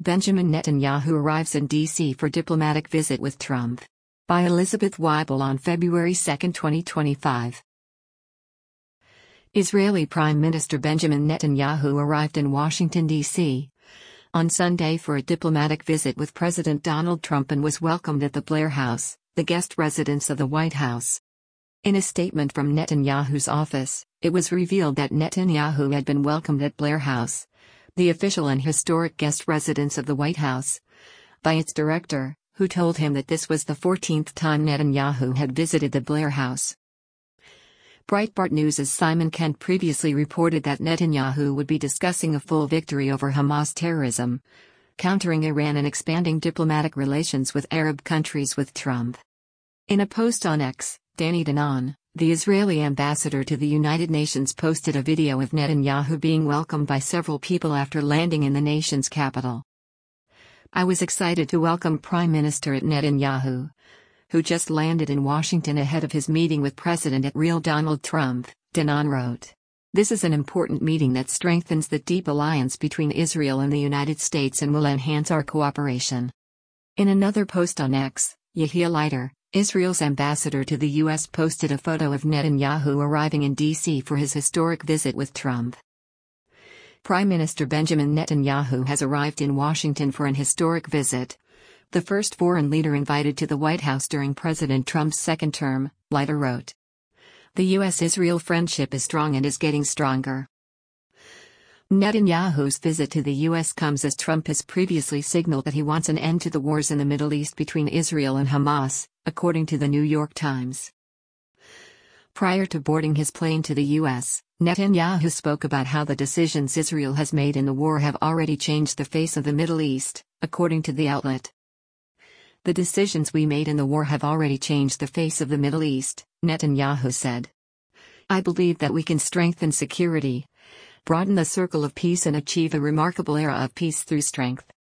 Benjamin Netanyahu arrives in D.C. for diplomatic visit with Trump. By Elizabeth Weibel on February 2, 2025. Israeli Prime Minister Benjamin Netanyahu arrived in Washington, D.C. on Sunday for a diplomatic visit with President Donald Trump and was welcomed at the Blair House, the guest residence of the White House. In a statement from Netanyahu's office, it was revealed that Netanyahu had been welcomed at Blair House, the official and historic guest residence of the White House, by its director, who told him that this was the 14th time Netanyahu had visited the Blair House. Breitbart News' Simon Kent previously reported that Netanyahu would be discussing a full victory over Hamas terrorism, countering Iran and expanding diplomatic relations with Arab countries with Trump. In a post on X, Danny Danon, the Israeli ambassador to the United Nations, posted a video of Netanyahu being welcomed by several people after landing in the nation's capital. "I was excited to welcome Prime Minister Netanyahu, who just landed in Washington ahead of his meeting with President Real Donald Trump," Danon wrote. "This is an important meeting that strengthens the deep alliance between Israel and the United States and will enhance our cooperation." In another post on X, Yehiel Leiter, Israel's ambassador to the U.S., posted a photo of Netanyahu arriving in D.C. for his historic visit with Trump. Prime Minister Benjamin Netanyahu has arrived in Washington for an historic visit, the first foreign leader invited to the White House during President Trump's second term, Leiter wrote. "The U.S.-Israel friendship is strong and is getting stronger." Netanyahu's visit to the U.S. comes as Trump has previously signaled that he wants an end to the wars in the Middle East between Israel and Hamas, according to the New York Times. Prior to boarding his plane to the U.S., Netanyahu spoke about how the decisions Israel has made in the war have already changed the face of the Middle East, according to the outlet. "The decisions we made in the war have already changed the face of the Middle East," Netanyahu said. "I believe that we can strengthen security, broaden the circle of peace and achieve a remarkable era of peace through strength."